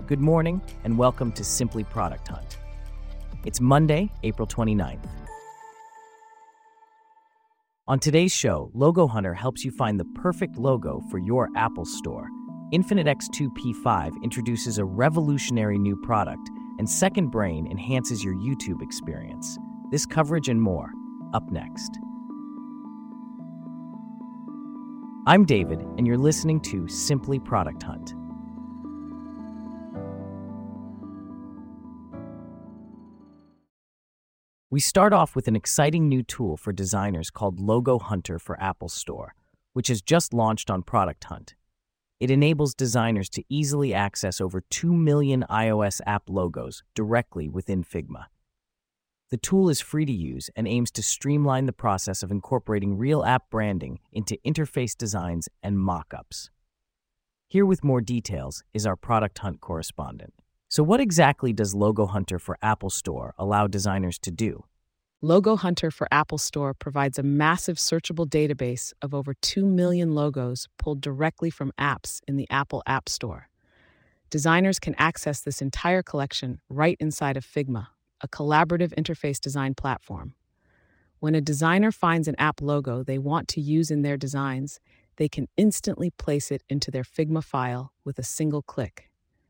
Good morning, and welcome to Simply Product Hunt. It's Monday, April 29th. On today's show, Logo Hunter helps you find the perfect logo for your Apple Store. Infinite X2P5 introduces a revolutionary new product, and Second Brain enhances your YouTube experience. This coverage and more, up next. I'm David, and you're listening to Simply Product Hunt. We start off with an exciting new tool for designers called Logo Hunter for Apple Store, which has just launched on Product Hunt. It enables designers to easily access over 2 million iOS app logos directly within Figma. The tool is free to use and aims to streamline the process of incorporating real app branding into interface designs and mock-ups. Here with more details is our Product Hunt correspondent. So what exactly does Logo Hunter for Apple Store allow designers to do? Logo Hunter for Apple Store provides a massive searchable database of over 2 million logos pulled directly from apps in the Apple App Store. Designers can access this entire collection right inside of Figma, a collaborative interface design platform. When a designer finds an app logo they want to use in their designs, they can instantly place it into their Figma file with a single click.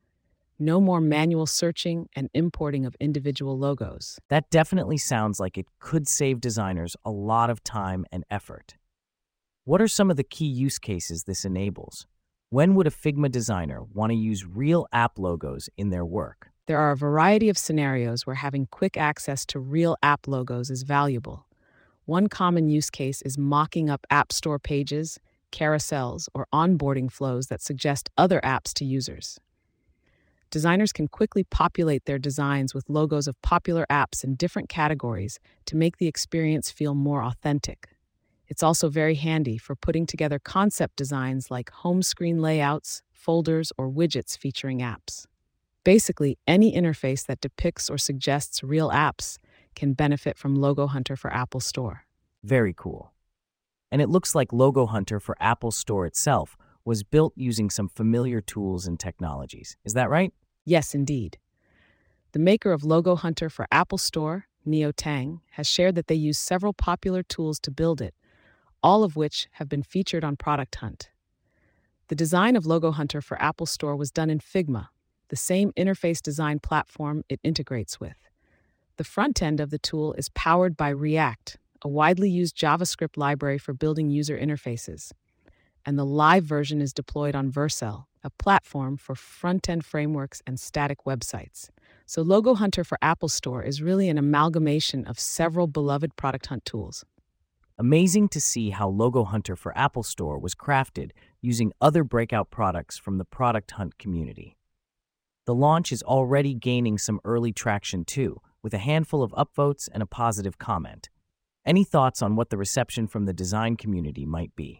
No more manual searching and importing of individual logos. That definitely sounds like it could save designers a lot of time and effort. What are some of the key use cases this enables? When would a Figma designer want to use real app logos in their work? There are a variety of scenarios where having quick access to real app logos is valuable. One common use case is mocking up App Store pages, carousels, or onboarding flows that suggest other apps to users. Designers can quickly populate their designs with logos of popular apps in different categories to make the experience feel more authentic. It's also very handy for putting together concept designs like home screen layouts, folders, or widgets featuring apps. Basically, any interface that depicts or suggests real apps can benefit from Logo Hunter for Apple Store. Very cool. And it looks like Logo Hunter for Apple Store itself was built using some familiar tools and technologies. Is that right? Yes, indeed. The maker of Logo Hunter for Apple Store, Neotang, has shared that they use several popular tools to build it, all of which have been featured on Product Hunt. The design of Logo Hunter for Apple Store was done in Figma, the same interface design platform it integrates with. The front end of the tool is powered by React, a widely used JavaScript library for building user interfaces. And the live version is deployed on Vercel, a platform for front-end frameworks and static websites. So Logo Hunter for Apple Store is really an amalgamation of several beloved Product Hunt tools. Amazing to see how Logo Hunter for Apple Store was crafted using other breakout products from the Product Hunt community. The launch is already gaining some early traction too, with a handful of upvotes and a positive comment. Any thoughts on what the reception from the design community might be?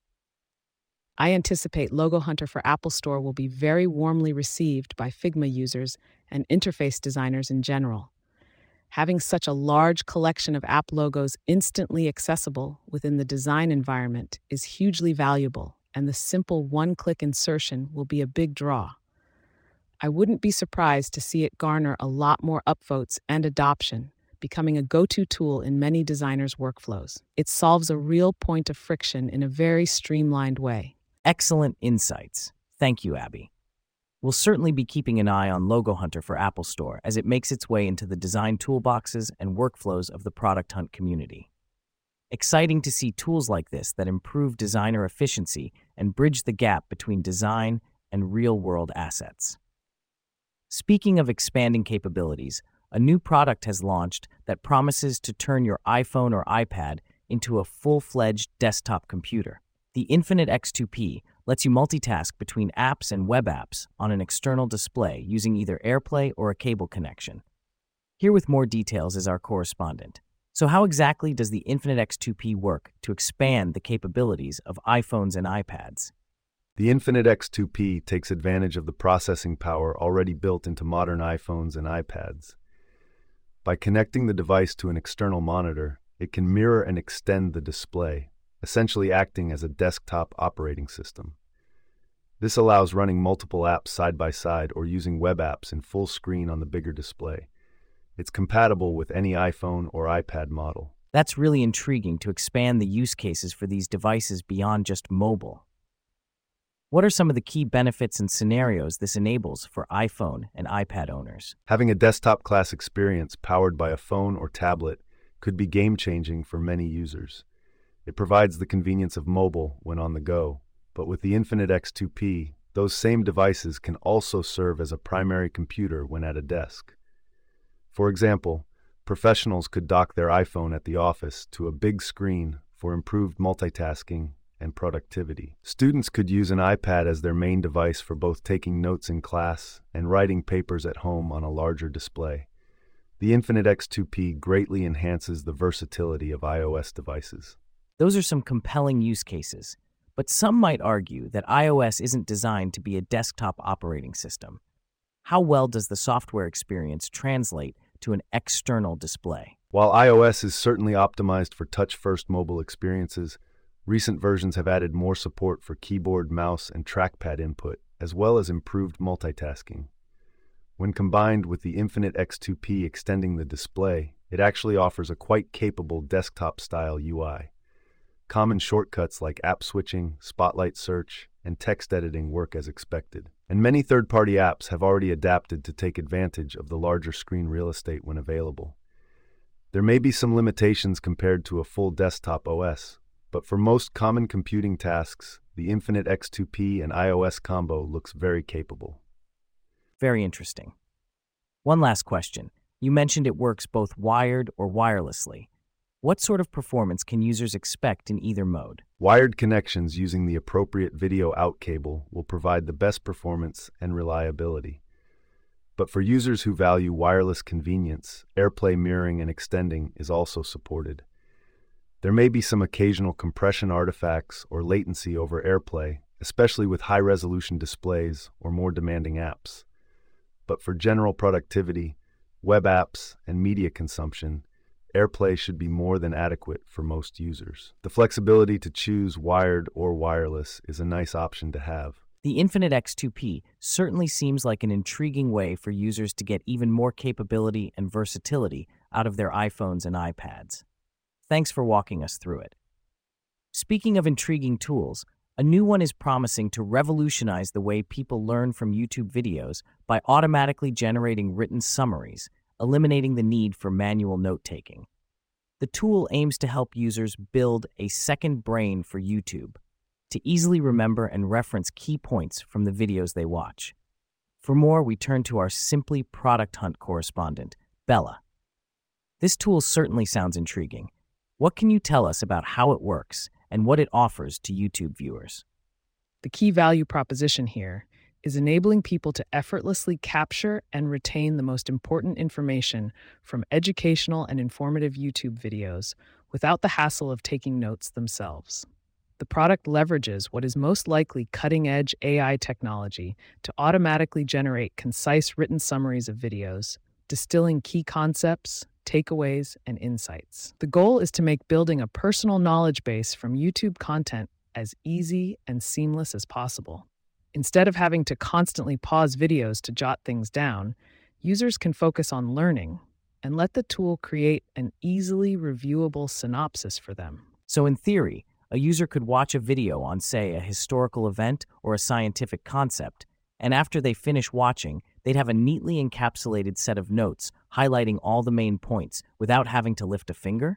I anticipate Logo Hunter for Apple Store will be very warmly received by Figma users and interface designers in general. Having such a large collection of app logos instantly accessible within the design environment is hugely valuable, and the simple one-click insertion will be a big draw. I wouldn't be surprised to see it garner a lot more upvotes and adoption, becoming a go-to tool in many designers' workflows. It solves a real point of friction in a very streamlined way. Excellent insights. Thank you, Abby. We'll certainly be keeping an eye on Logo Hunter for Apple Store as it makes its way into the design toolboxes and workflows of the Product Hunt community. Exciting to see tools like this that improve designer efficiency and bridge the gap between design and real-world assets. Speaking of expanding capabilities, a new product has launched that promises to turn your iPhone or iPad into a full-fledged desktop computer. The Infinite X2P lets you multitask between apps and web apps on an external display using either AirPlay or a cable connection. Here with more details is our correspondent. So how exactly does the Infinite X2P work to expand the capabilities of iPhones and iPads? The Infinite X2P takes advantage of the processing power already built into modern iPhones and iPads. By connecting the device to an external monitor, it can mirror and extend the display, essentially acting as a desktop operating system. This allows running multiple apps side by side or using web apps in full screen on the bigger display. It's compatible with any iPhone or iPad model. That's really intriguing to expand the use cases for these devices beyond just mobile. What are some of the key benefits and scenarios this enables for iPhone and iPad owners? Having a desktop-class experience powered by a phone or tablet could be game-changing for many users. It provides the convenience of mobile when on the go, but with the Infinite X2P, those same devices can also serve as a primary computer when at a desk. For example, professionals could dock their iPhone at the office to a big screen for improved multitasking and productivity. Students could use an iPad as their main device for both taking notes in class and writing papers at home on a larger display. The Infinite X2P greatly enhances the versatility of iOS devices. Those are some compelling use cases, but some might argue that iOS isn't designed to be a desktop operating system. How well does the software experience translate to an external display? While iOS is certainly optimized for touch-first mobile experiences, recent versions have added more support for keyboard, mouse, and trackpad input, as well as improved multitasking. When combined with the Infinite X2P extending the display, it actually offers a quite capable desktop-style UI. Common shortcuts like app switching, spotlight search, and text editing work as expected. And many third-party apps have already adapted to take advantage of the larger screen real estate when available. There may be some limitations compared to a full desktop OS, but for most common computing tasks, the Infinite X2P and iOS combo looks very capable. Very interesting. One last question. You mentioned it works both wired or wirelessly. What sort of performance can users expect in either mode? Wired connections using the appropriate video out cable will provide the best performance and reliability. But for users who value wireless convenience, AirPlay mirroring and extending is also supported. There may be some occasional compression artifacts or latency over AirPlay, especially with high-resolution displays or more demanding apps. But for general productivity, web apps, and media consumption, AirPlay should be more than adequate for most users. The flexibility to choose wired or wireless is a nice option to have. The Infinite X2P certainly seems like an intriguing way for users to get even more capability and versatility out of their iPhones and iPads. Thanks for walking us through it. Speaking of intriguing tools, a new one is promising to revolutionize the way people learn from YouTube videos by automatically generating written summaries, eliminating the need for manual note-taking. The tool aims to help users build a second brain for YouTube, to easily remember and reference key points from the videos they watch. For more, we turn to our Simply Product Hunt correspondent, Bella. This tool certainly sounds intriguing. What can you tell us about how it works and what it offers to YouTube viewers? The key value proposition here is enabling people to effortlessly capture and retain the most important information from educational and informative YouTube videos without the hassle of taking notes themselves. The product leverages what is most likely cutting-edge AI technology to automatically generate concise written summaries of videos, distilling key concepts, takeaways, and insights. The goal is to make building a personal knowledge base from YouTube content as easy and seamless as possible. Instead of having to constantly pause videos to jot things down, users can focus on learning and let the tool create an easily reviewable synopsis for them. So in theory, a user could watch a video on, say, a historical event or a scientific concept, and after they finish watching, they'd have a neatly encapsulated set of notes highlighting all the main points without having to lift a finger?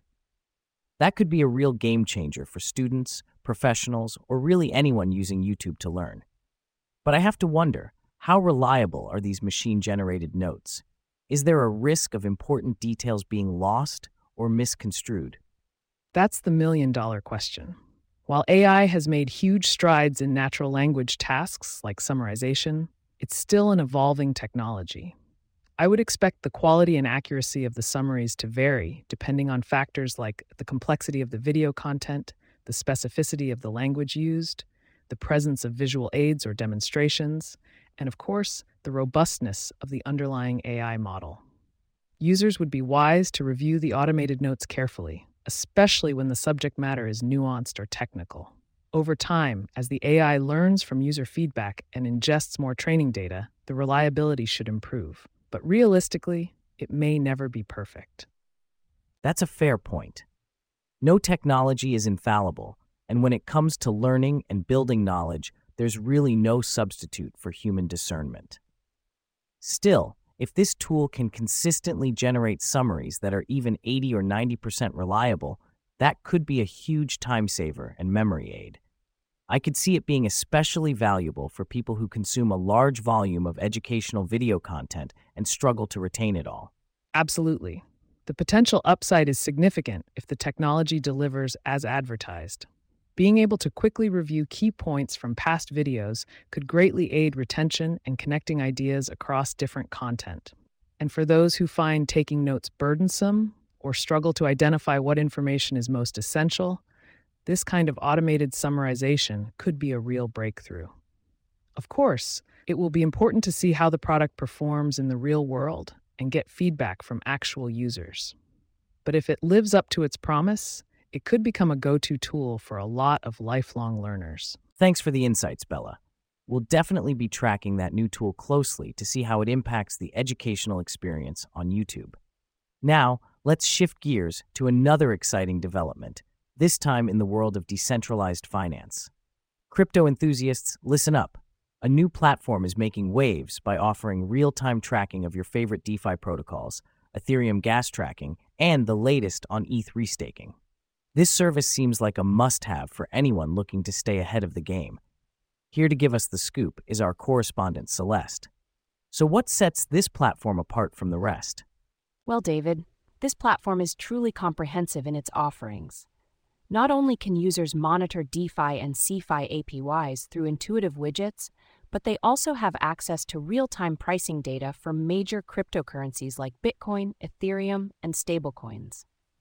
That could be a real game changer for students, professionals, or really anyone using YouTube to learn. But I have to wonder, how reliable are these machine-generated notes? Is there a risk of important details being lost or misconstrued? That's the million-dollar question. While AI has made huge strides in natural language tasks like summarization, it's still an evolving technology. I would expect the quality and accuracy of the summaries to vary depending on factors like the complexity of the video content, the specificity of the language used, the presence of visual aids or demonstrations, and of course, the robustness of the underlying AI model. Users would be wise to review the automated notes carefully, especially when the subject matter is nuanced or technical. Over time, as the AI learns from user feedback and ingests more training data, the reliability should improve. But realistically, it may never be perfect. That's a fair point. No technology is infallible, and when it comes to learning and building knowledge, there's really no substitute for human discernment. Still, if this tool can consistently generate summaries that are even 80 or 90% reliable, that could be a huge time saver and memory aid. I could see it being especially valuable for people who consume a large volume of educational video content and struggle to retain it all. Absolutely. The potential upside is significant if the technology delivers as advertised. Being able to quickly review key points from past videos could greatly aid retention and connecting ideas across different content. And for those who find taking notes burdensome or struggle to identify what information is most essential, this kind of automated summarization could be a real breakthrough. Of course, it will be important to see how the product performs in the real world and get feedback from actual users. But if it lives up to its promise, it could become a go-to tool for a lot of lifelong learners. Thanks for the insights, Bella. We'll definitely be tracking that new tool closely to see how it impacts the educational experience on YouTube. Now, let's shift gears to another exciting development, this time in the world of decentralized finance. Crypto enthusiasts, listen up. A new platform is making waves by offering real-time tracking of your favorite DeFi protocols, Ethereum gas tracking, and the latest on ETH restaking. This service seems like a must-have for anyone looking to stay ahead of the game. Here to give us the scoop is our correspondent, Celeste. So what sets this platform apart from the rest? Well, David, this platform is truly comprehensive in its offerings. Not only can users monitor DeFi and CeFi APYs through intuitive widgets, but they also have access to real-time pricing data for major cryptocurrencies like Bitcoin, Ethereum, and stablecoins.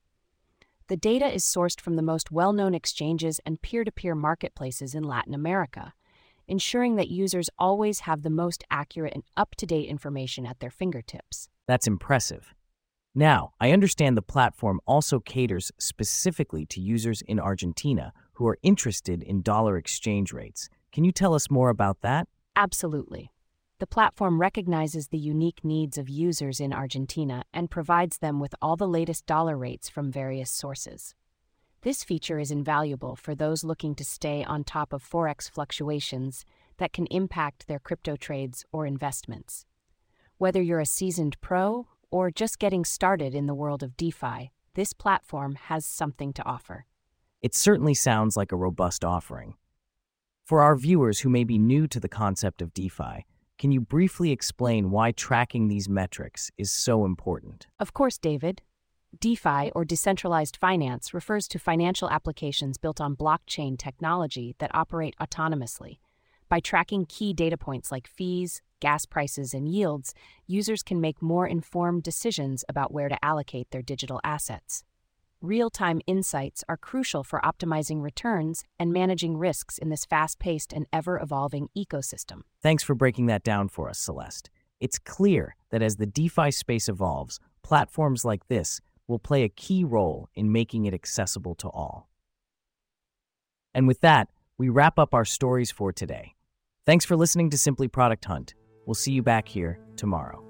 The data is sourced from the most well-known exchanges and peer-to-peer marketplaces in Latin America, ensuring that users always have the most accurate and up-to-date information at their fingertips. That's impressive. Now, I understand the platform also caters specifically to users in Argentina who are interested in dollar exchange rates. Can you tell us more about that? Absolutely. The platform recognizes the unique needs of users in Argentina and provides them with all the latest dollar rates from various sources. This feature is invaluable for those looking to stay on top of forex fluctuations that can impact their crypto trades or investments. Whether you're a seasoned pro or just getting started in the world of DeFi, this platform has something to offer. It certainly sounds like a robust offering. For our viewers who may be new to the concept of DeFi, can you briefly explain why tracking these metrics is so important? Of course, David. DeFi, or decentralized finance, refers to financial applications built on blockchain technology that operate autonomously. By tracking key data points like fees, gas prices, and yields, users can make more informed decisions about where to allocate their digital assets. Real-time insights are crucial for optimizing returns and managing risks in this fast-paced and ever-evolving ecosystem. Thanks for breaking that down for us, Celeste. It's clear that as the DeFi space evolves, platforms like this will play a key role in making it accessible to all. And with that, we wrap up our stories for today. Thanks for listening to Simply Product Hunt. We'll see you back here tomorrow.